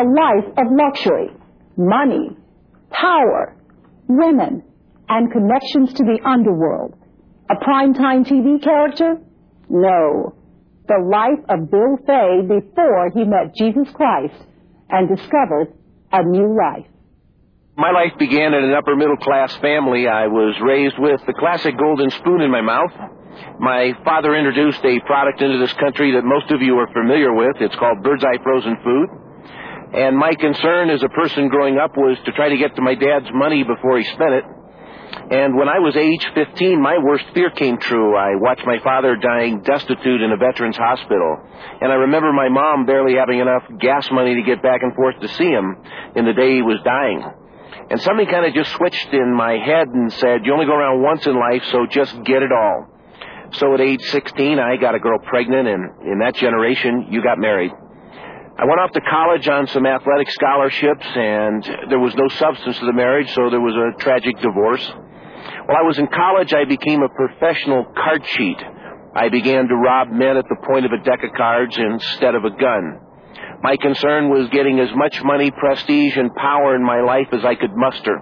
a life of luxury, money, power, women, and connections to the underworld. A primetime TV character? No. The life of Bill Fay before he met Jesus Christ and discovered a new life. My life began in an upper-middle-class family. I was raised with the classic golden spoon in my mouth. My father introduced a product into this country that most of you are familiar with. It's called Birds Eye Frozen Food. And my concern as a person growing up was to try to get to my dad's money before he spent it. And when I was age 15, my worst fear came true. I watched my father dying destitute in a veterans hospital. And I remember my mom barely having enough gas money to get back and forth to see him in the day he was dying. And something kind of just switched in my head and said, you only go around once in life, so just get it all. So at age 16, I got a girl pregnant, and in that generation, you got married. I went off to college on some athletic scholarships, and there was no substance to the marriage, so there was a tragic divorce. While I was in college, I became a professional card cheat. I began to rob men at the point of a deck of cards instead of a gun. My concern was getting as much money, prestige, and power in my life as I could muster.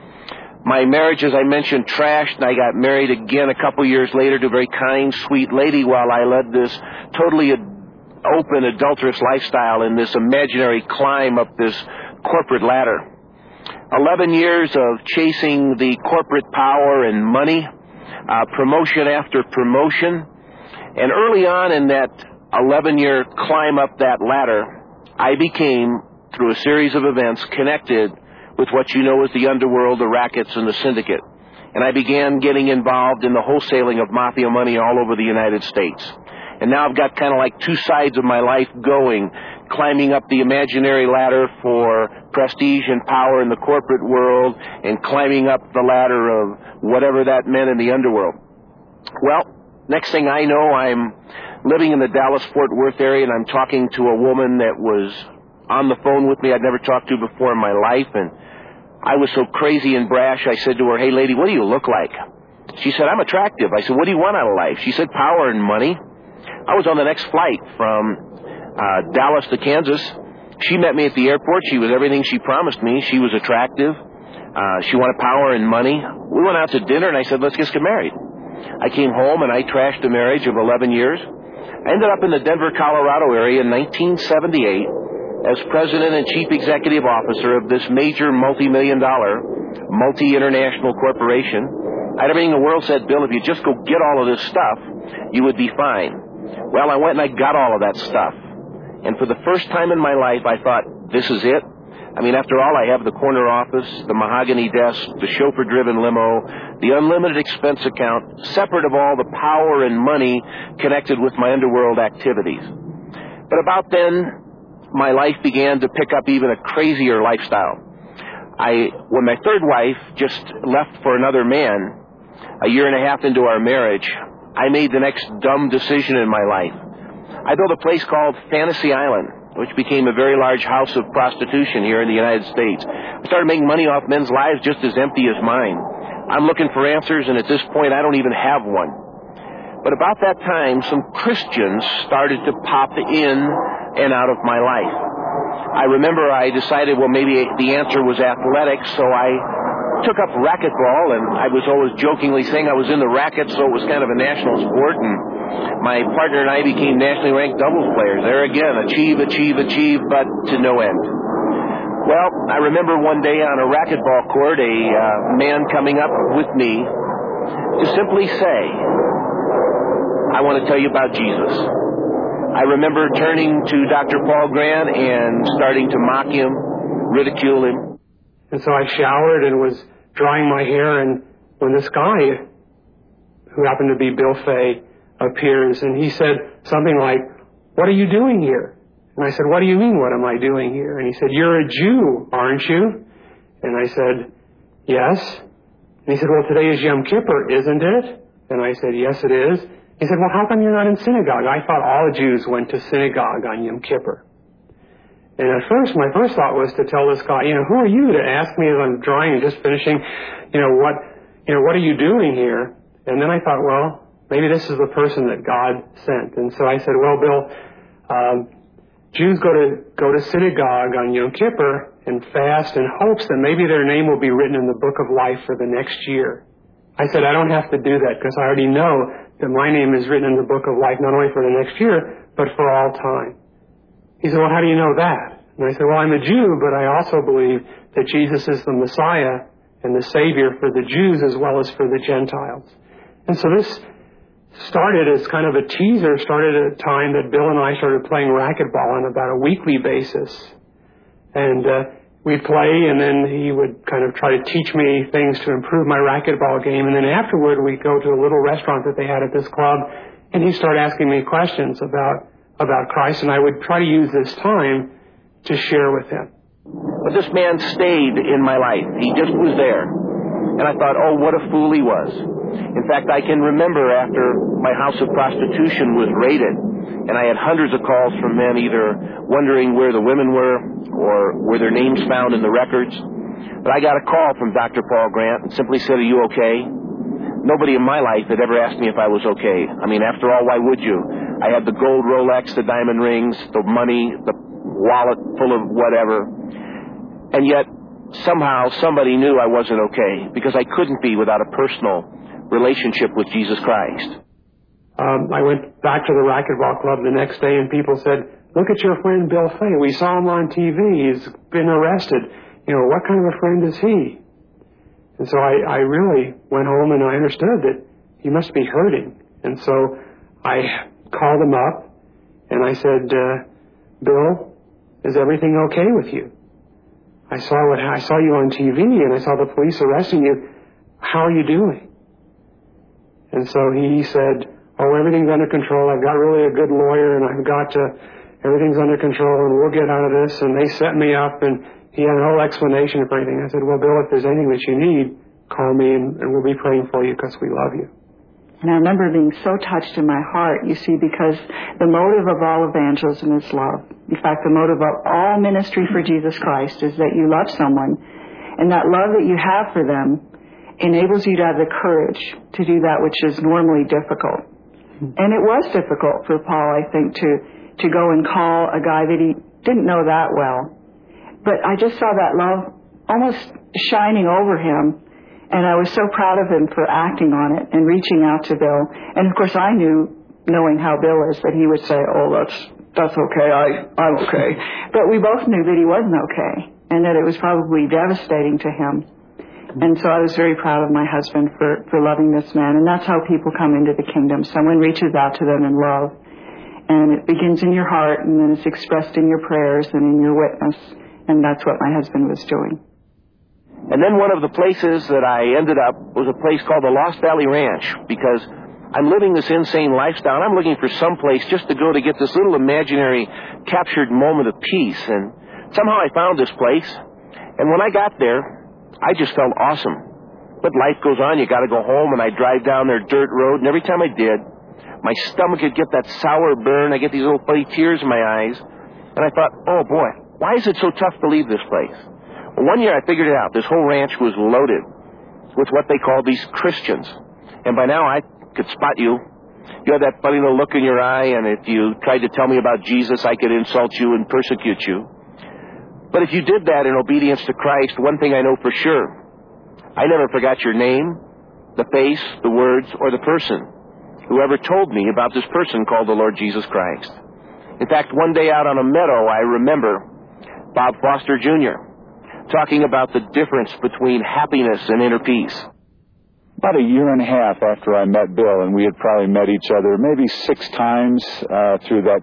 My marriage, as I mentioned, trashed, and I got married again a couple years later to a very kind, sweet lady while I led this totally open, adulterous lifestyle in this imaginary climb up this corporate ladder. 11 years of chasing the corporate power and money, promotion after promotion, and early on in that 11-year climb up that ladder, I became, through a series of events, connected with what you know as the underworld, the rackets, and the syndicate. And I began getting involved in the wholesaling of mafia money all over the United States. And now I've got kind of like two sides of my life going, climbing up the imaginary ladder for prestige and power in the corporate world and climbing up the ladder of whatever that meant in the underworld. Well, next thing I know, I'm living in the Dallas-Fort Worth area, and I'm talking to a woman that was on the phone with me I'd never talked to before in my life, and I was so crazy and brash, I said to her, hey, lady, what do you look like? She said, I'm attractive. I said, what do you want out of life? She said, power and money. I was on the next flight from Dallas to Kansas. She met me at the airport. She was everything she promised me. She was attractive. She wanted power and money. We went out to dinner, and I said, let's just get married. I came home, and I trashed a marriage of 11 years. I ended up in the Denver, Colorado area in 1978 as president and chief executive officer of this major multi-million-dollar, multi-international corporation. I had everything in the world said, Bill, if you just go get all of this stuff, you would be fine. Well, I went and I got all of that stuff. And for the first time in my life, I thought, this is it. I mean, after all, I have the corner office, the mahogany desk, the chauffeur-driven limo, the unlimited expense account, separate of all the power and money connected with my underworld activities. But about then, my life began to pick up even a crazier lifestyle. When my third wife just left for another man, a year and a half into our marriage, I made the next dumb decision in my life. I built a place called Fantasy Island, which became a very large house of prostitution here in the United States. I started making money off men's lives just as empty as mine. I'm looking for answers, and at this point, I don't even have one. But about that time, some Christians started to pop in and out of my life. I remember I decided, well, maybe the answer was athletics, so I took up racquetball, and I was always jokingly saying I was in the racket, so it was kind of a national sport, and my partner and I became nationally ranked doubles players. There again, achieve, but to no end. Well, I remember one day on a racquetball court, a man coming up with me to simply say, I want to tell you about Jesus. I remember turning to Dr. Paul Grant and starting to mock him, ridicule him. And so I showered and was drying my hair, and when this guy, who happened to be Bill Fay, appears, and he said something like, what are you doing here? And I said, what do you mean, what am I doing here? And he said, you're a Jew, aren't you? And I said, yes. And he said, well, today is Yom Kippur, isn't it? And I said, yes, it is. He said, well, how come you're not in synagogue? I thought all Jews went to synagogue on Yom Kippur. And at first, my first thought was to tell this guy, who are you to ask me as I'm drying and just finishing, what are you doing here? And then I thought, well, maybe this is the person that God sent. And so I said, well, Bill, Jews go to synagogue on Yom Kippur and fast in hopes that maybe their name will be written in the book of life for the next year. I said, I don't have to do that because I already know that my name is written in the book of life not only for the next year, but for all time. He said, well, how do you know that? And I said, well, I'm a Jew, but I also believe that Jesus is the Messiah and the Savior for the Jews as well as for the Gentiles. And so this started as kind of a teaser, started at a time that Bill and I started playing racquetball on about a weekly basis. And we'd play, and then he would kind of try to teach me things to improve my racquetball game. And then afterward, we'd go to a little restaurant that they had at this club, and he'd start asking me questions about Christ, and I would try to use this time to share with him. But this man stayed in my life. He just was there. And I thought, oh, what a fool he was. In fact, I can remember after my house of prostitution was raided, and I had hundreds of calls from men either wondering where the women were or were their names found in the records. But I got a call from Dr. Paul Grant and simply said, are you okay? Nobody in my life had ever asked me if I was okay. I mean, after all, why would you? I had the gold Rolex, the diamond rings, the money, the wallet full of whatever. And yet, somehow, somebody knew I wasn't okay because I couldn't be without a personal relationship with Jesus Christ. I went back to the racquetball club the next day, and people said, look at your friend Bill Fay. We saw him on TV. He's been arrested. You know, what kind of a friend is he? And so I really went home and I understood that he must be hurting. And so I called him up and I said, Bill, is everything okay with you? I saw you on TV and I saw the police arresting you. How are you doing? And so he said, oh, everything's under control. I've got really a good lawyer and I've got everything's under control and we'll get out of this. And they set me up and he had a whole explanation for everything. I said, well, Bill, if there's anything that you need, call me and we'll be praying for you because we love you. And I remember being so touched in my heart, you see, because the motive of all evangelism is love. In fact, the motive of all ministry for Jesus Christ is that you love someone, and that love that you have for them enables you to have the courage to do that which is normally difficult. And it was difficult for Paul, I think, to go and call a guy that he didn't know that well. But I just saw that love almost shining over him. And I was so proud of him for acting on it and reaching out to Bill. And, of course, I knew, knowing how Bill is, that he would say, oh, that's okay, I'm okay. But we both knew that he wasn't okay and that it was probably devastating to him. And so I was very proud of my husband for loving this man. And that's how people come into the kingdom. Someone reaches out to them in love. And it begins in your heart, and then it's expressed in your prayers and in your witness. And that's what my husband was doing. And then one of the places that I ended up was a place called the Lost Valley Ranch, because I'm living this insane lifestyle. I'm looking for some place just to go to get this little imaginary captured moment of peace. And somehow I found this place. And when I got there, I just felt awesome. But life goes on. You got to go home, and I drive down their dirt road. And every time I did, my stomach would get that sour burn. I get these little funny tears in my eyes. And I thought, oh, boy, why is it so tough to leave this place? Well, one year I figured it out. This whole ranch was loaded with what they call these Christians. And by now I could spot you. You had that funny little look in your eye, and if you tried to tell me about Jesus, I could insult you and persecute you. But if you did that in obedience to Christ, one thing I know for sure, I never forgot your name, the face, the words, or the person. Whoever told me about this person called the Lord Jesus Christ. In fact, one day out on a meadow, I remember Bob Foster Jr. talking about the difference between happiness and inner peace. About a year and a half after I met Bill, and we had probably met each other maybe 6 times through that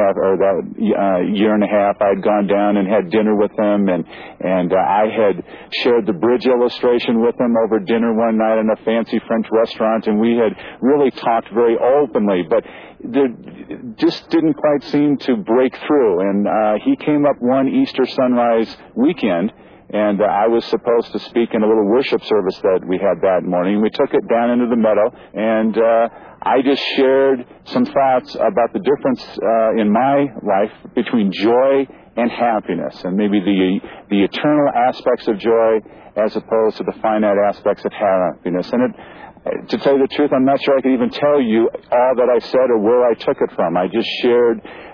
year and a half, I'd gone down and had dinner with him, and I had shared the bridge illustration with him over dinner one night in a fancy French restaurant, and we had really talked very openly, but there just didn't quite seem to break through. And he came up one Easter sunrise weekend, and I was supposed to speak in a little worship service that we had that morning. We took it down into the meadow, and I just shared some thoughts about the difference in my life between joy and happiness, and maybe the eternal aspects of joy as opposed to the finite aspects of happiness. And to tell you the truth, I'm not sure I can even tell you all that I said or where I took it from. I just shared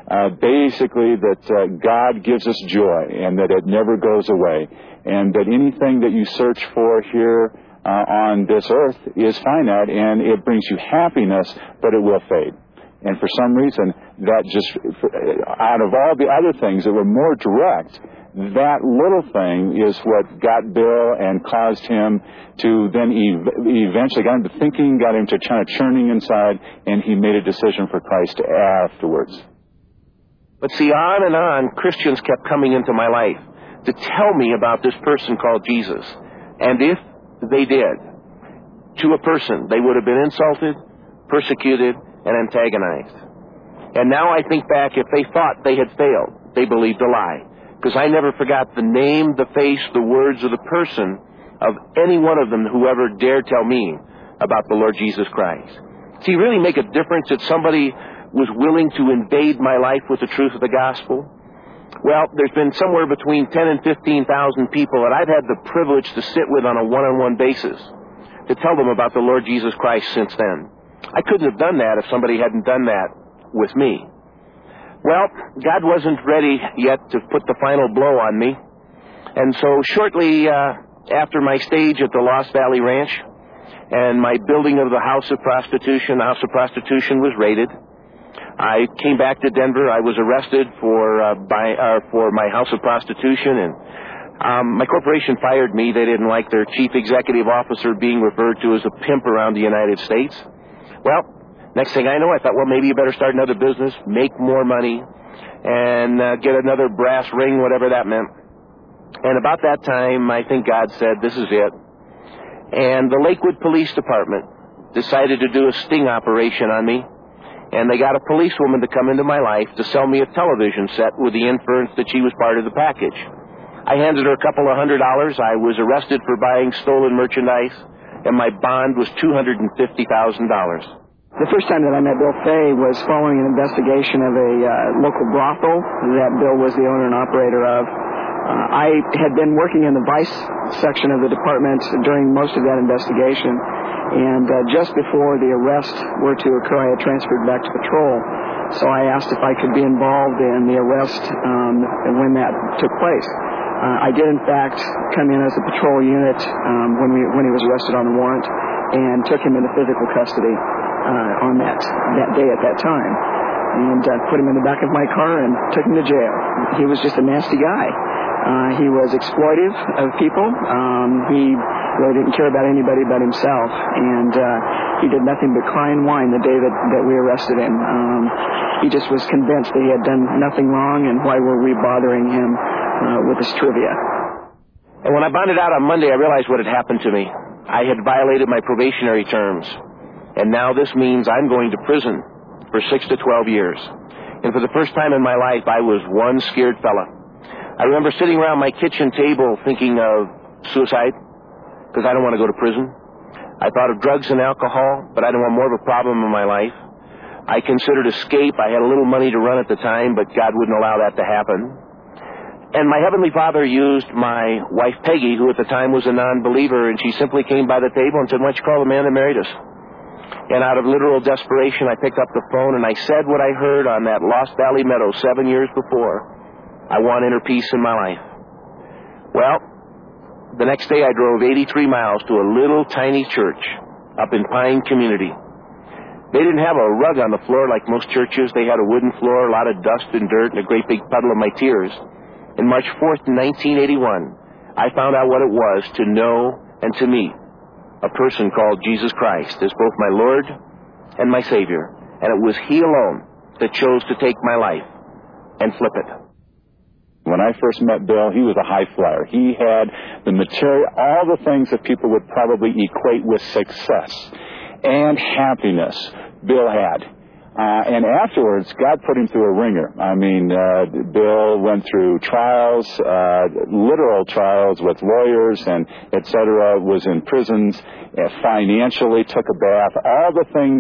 basically that God gives us joy and that it never goes away, and that anything that you search for here on this earth is finite, and it brings you happiness, but it will fade. And for some reason, that just, out of all the other things that were more direct, that little thing is what got Bill and caused him to then eventually got him to thinking, got him to kind of churning inside, and he made a decision for Christ afterwards. But see, on and on, Christians kept coming into my life to tell me about this person called Jesus. And if they did, to a person, they would have been insulted, persecuted, and antagonized. And now I think back, if they thought they had failed, they believed a lie. Because I never forgot the name, the face, the words, or the person of any one of them who ever dared tell me about the Lord Jesus Christ. Does he really make a difference that somebody was willing to invade my life with the truth of the gospel? Well, there's been somewhere between 10 and 15,000 people that I've had the privilege to sit with on a one-on-one basis to tell them about the Lord Jesus Christ since then. I couldn't have done that if somebody hadn't done that with me. Well, God wasn't ready yet to put the final blow on me. And so shortly after my stage at the Lost Valley Ranch and my building of the House of Prostitution was raided. I came back to Denver. I was arrested for my House of Prostitution, and my corporation fired me. They didn't like their chief executive officer being referred to as a pimp around the United States. Well, next thing I know, I thought, well, maybe you better start another business, make more money, and get another brass ring, whatever that meant. And about that time, I think God said, this is it. And the Lakewood Police Department decided to do a sting operation on me. And they got a policewoman to come into my life to sell me a television set with the inference that she was part of the package. I handed her a couple of $100. I was arrested for buying stolen merchandise, and my bond was $250,000. The first time that I met Bill Fay was following an investigation of a local brothel that Bill was the owner and operator of. I had been working in the vice section of the department during most of that investigation, and just before the arrest were to occur, I had transferred back to patrol. So I asked if I could be involved in the arrest when that took place. I did, in fact, come in as a patrol unit when he was arrested on the warrant, and took him into physical custody on that day at that time, and put him in the back of my car and took him to jail. He was just a nasty guy. He was exploitive of people. He really didn't care about anybody but himself, and he did nothing but cry and whine the day that we arrested him. He just was convinced that he had done nothing wrong, and why were we bothering him with this trivia? And when I bonded out on Monday, I realized what had happened to me. I had violated my probationary terms, and now this means I'm going to prison for 6 to 12 years. And for the first time in my life, I was one scared fella. I remember sitting around my kitchen table thinking of suicide, because I don't want to go to prison. I thought of drugs and alcohol, but I didn't want more of a problem in my life. I considered escape. I had a little money to run at the time, but God wouldn't allow that to happen. And my Heavenly Father used my wife, Peggy, who at the time was a non-believer, and she simply came by the table and said, why don't you call the man that married us? And out of literal desperation, I picked up the phone and I said what I heard on that Lost Valley meadow 7 years before. I want inner peace in my life. Well, the next day I drove 83 miles to a little tiny church up in Pine Community. They didn't have a rug on the floor like most churches. They had a wooden floor, a lot of dust and dirt, and a great big puddle of my tears. And March 4th, 1981, I found out what it was to know and to meet a person called Jesus Christ as both my Lord and my Savior. And it was He alone that chose to take my life and flip it. When I first met Bill, he was a high flyer. He had the material, all the things that people would probably equate with success and happiness, Bill had. And afterwards, God put him through a ringer. I mean, Bill went through trials, literal trials with lawyers and et cetera, was in prisons, financially took a bath. All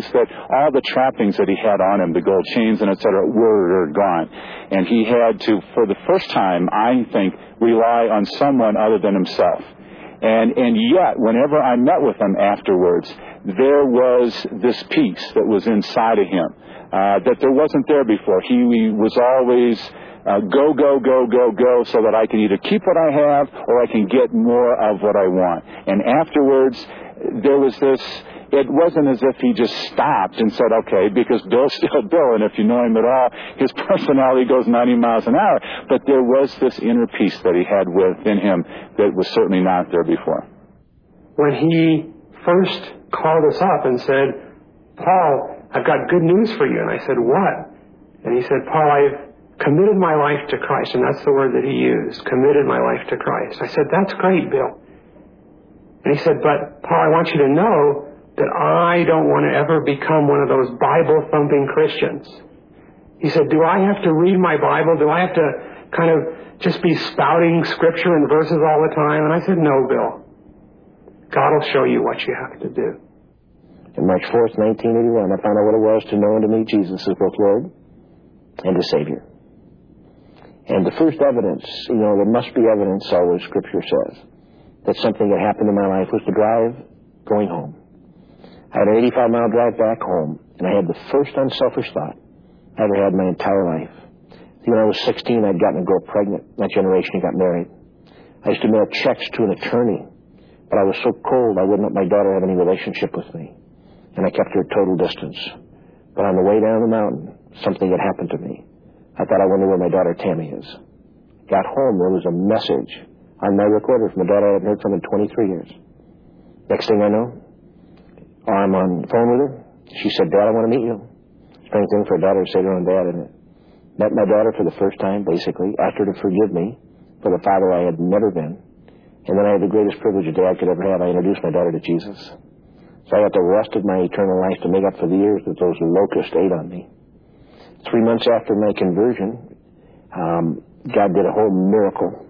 the trappings that he had on him, the gold chains and et cetera, were gone. And he had to, for the first time, I think, rely on someone other than himself. And yet, whenever I met with him afterwards, there was this peace that was inside of him that there wasn't there before. He was always go, go, go, go, go, so that I can either keep what I have or I can get more of what I want. And afterwards, there was this, it wasn't as if he just stopped and said, okay, because Bill's still Bill, and if you know him at all, his personality goes 90 miles an hour. But there was this inner peace that he had within him that was certainly not there before. When he first called us up and said, Paul, I've got good news for you. And I said, what? And he said, Paul, I've committed my life to Christ. And that's the word that he used, committed my life to Christ. I said, that's great, Bill. And he said, but Paul, I want you to know that I don't want to ever become one of those Bible-thumping Christians. He said, do I have to read my Bible? Do I have to kind of just be spouting scripture and verses all the time? And I said, no, Bill. God will show you what you have to do. On March 4th, 1981, I found out what it was to know and to meet Jesus as both Lord and as Savior. And the first evidence, there must be evidence, always Scripture says, that something that happened in my life was the drive going home. I had an 85-mile drive back home, and I had the first unselfish thought I ever had in my entire life. When I was 16, I'd gotten a girl pregnant. My generation got married. I used to mail checks to an attorney, but I was so cold I wouldn't let my daughter have any relationship with me, and I kept her at total distance. But on the way down the mountain, something had happened to me. I thought, I wonder where my daughter Tammy is. Got home, there was a message on my recorder from a daughter I hadn't heard from in 23 years. Next thing I know, I'm on the phone with her. She said, Dad, I want to meet you. Strange thing for a daughter to say to her own dad, isn't it? Met my daughter for the first time, basically, asked her to forgive me for the father I had never been. And then I had the greatest privilege a dad could ever have. I introduced my daughter to Jesus. So I got the rest of my eternal life to make up for the years that those locusts ate on me. 3 months after my conversion, God did a whole miracle.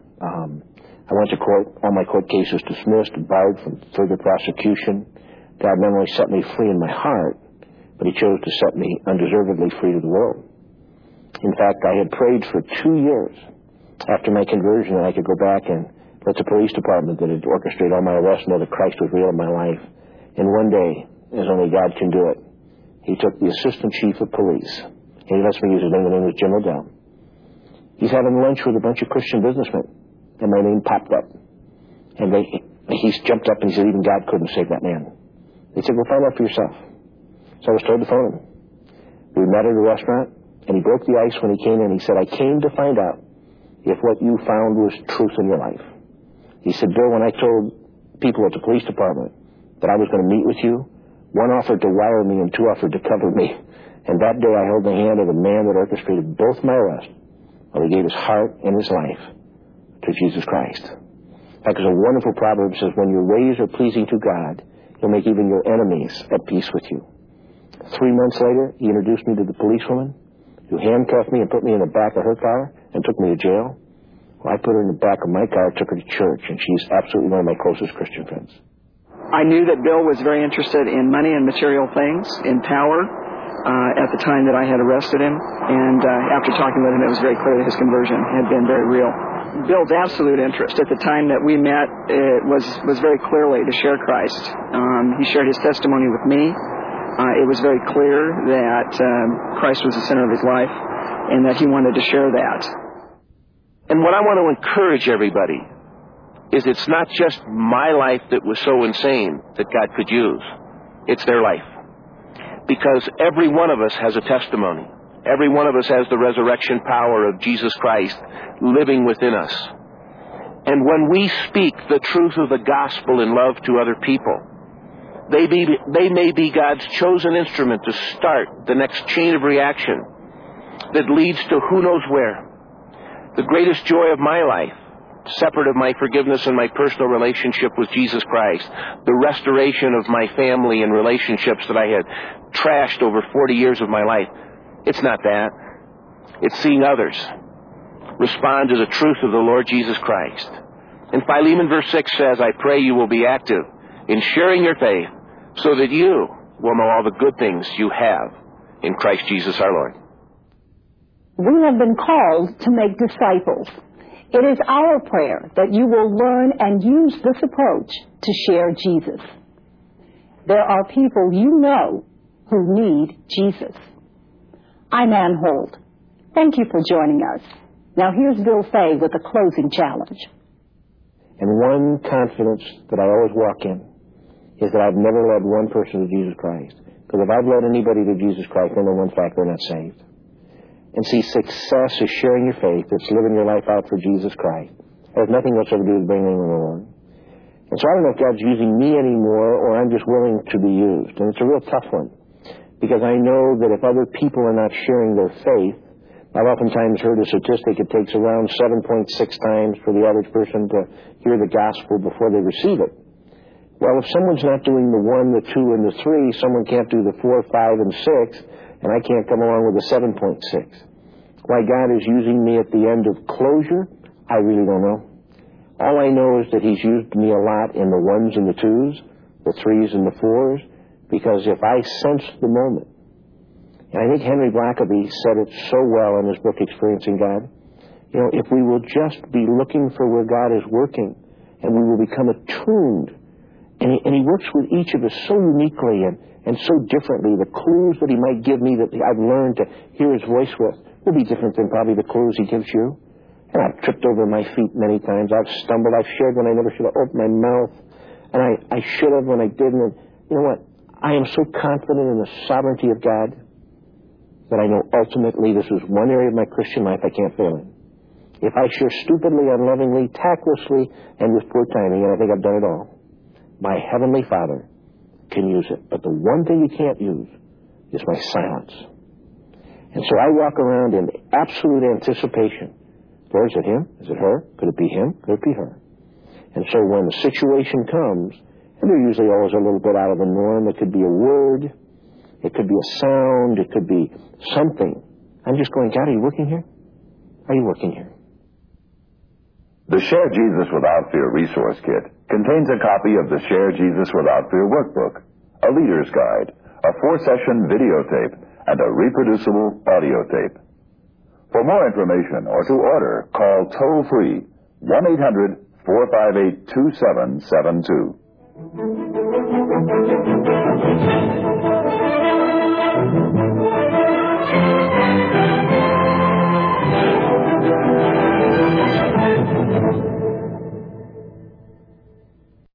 I went to court, all my court cases dismissed, barred from further prosecution. God not only set me free in my heart, but he chose to set me undeservedly free to the world. In fact, I had prayed for 2 years after my conversion that I could go back and let the police department that had orchestrated all my arrests know that Christ was real in my life. And one day, as only God can do it, he took the assistant chief of police, and he lets me use his name. The name was Jim O'Dell. He's having lunch with a bunch of Christian businessmen, and my name popped up. And he jumped up and he said, even God couldn't save that man. They said, well, find out for yourself. So I was told to phone him. We met at a restaurant, and he broke the ice when he came in. He said, I came to find out if what you found was truth in your life. He said, Bill, when I told people at the police department that I was going to meet with you, one offered to wire me and two offered to cover me. And that day I held the hand of the man that orchestrated both my arrests, while he gave his heart and his life to Jesus Christ. In fact, there's a wonderful proverb that says, when your ways are pleasing to God, he'll make even your enemies at peace with you. 3 months later, he introduced me to the policewoman who handcuffed me and put me in the back of her car and took me to jail. Well, I put her in the back of my car, took her to church, and she's absolutely one of my closest Christian friends. I knew that Bill was very interested in money and material things, in power, at the time that I had arrested him. And after talking with him, it was very clear that his conversion had been very real. Bill's absolute interest at the time that we met was very clearly to share Christ. He shared his testimony with me. It was very clear that Christ was the center of his life and that he wanted to share that. And what I want to encourage everybody is it's not just my life that was so insane that God could use. It's their life. Because every one of us has a testimony. Every one of us has the resurrection power of Jesus Christ living within us. And when we speak the truth of the gospel in love to other people, they may be God's chosen instrument to start the next chain of reaction that leads to who knows where. The greatest joy of my life, separate of my forgiveness and my personal relationship with Jesus Christ, the restoration of my family and relationships that I had trashed over 40 years of my life, it's not that. It's seeing others respond to the truth of the Lord Jesus Christ. And Philemon verse 6 says, I pray you will be active in sharing your faith so that you will know all the good things you have in Christ Jesus our Lord. We have been called to make disciples. It is our prayer that you will learn and use this approach to share Jesus. There are people you know who need Jesus. I'm Ann Holt. Thank you for joining us. Now here's Bill Fay with a closing challenge. And one confidence that I always walk in is that I've never led one person to Jesus Christ. Because if I've led anybody to Jesus Christ, I know one fact, they're not saved. And see, success is sharing your faith. It's living your life out for Jesus Christ. It has nothing whatsoever to do with bringing anyone along. And so I don't know if God's using me anymore or I'm just willing to be used. And it's a real tough one. Because I know that if other people are not sharing their faith, I've oftentimes heard a statistic, it takes around 7.6 times for the average person to hear the gospel before they receive it. Well, if someone's not doing the 1, the 2, and the 3, someone can't do the 4, 5, and 6, and I can't come along with the 7.6. Why God is using me at the end of closure, I really don't know. All I know is that He's used me a lot in the 1s and the 2s, the 3s and the 4s, because if I sense the moment, and I think Henry Blackaby said it so well in his book, Experiencing God, you know, if we will just be looking for where God is working, and we will become attuned, and he works with each of us so uniquely and so differently. The clues that He might give me that I've learned to hear His voice with will be different than probably the clues He gives you. And I've tripped over my feet many times. I've stumbled. I've shared when I never should have opened my mouth. And I should have when I didn't. And you know what? I am so confident in the sovereignty of God that I know ultimately this is one area of my Christian life I can't fail in. If I share stupidly, unlovingly, tactlessly, and with poor timing, and I think I've done it all, my Heavenly Father can use it. But the one thing He can't use is my silence. And so I walk around in absolute anticipation. Lord, is it him? Is it her? Could it be him? Could it be her? And so when the situation comes, and they're usually always a little bit out of the norm, it could be a word, it could be a sound, it could be something. I'm just going, God, are you working here? Are you working here? The Share Jesus Without Fear resource kit contains a copy of the Share Jesus Without Fear workbook, a leader's guide, a 4-session videotape, and a reproducible audio tape. For more information or to order, call toll-free 1-800-458-2772.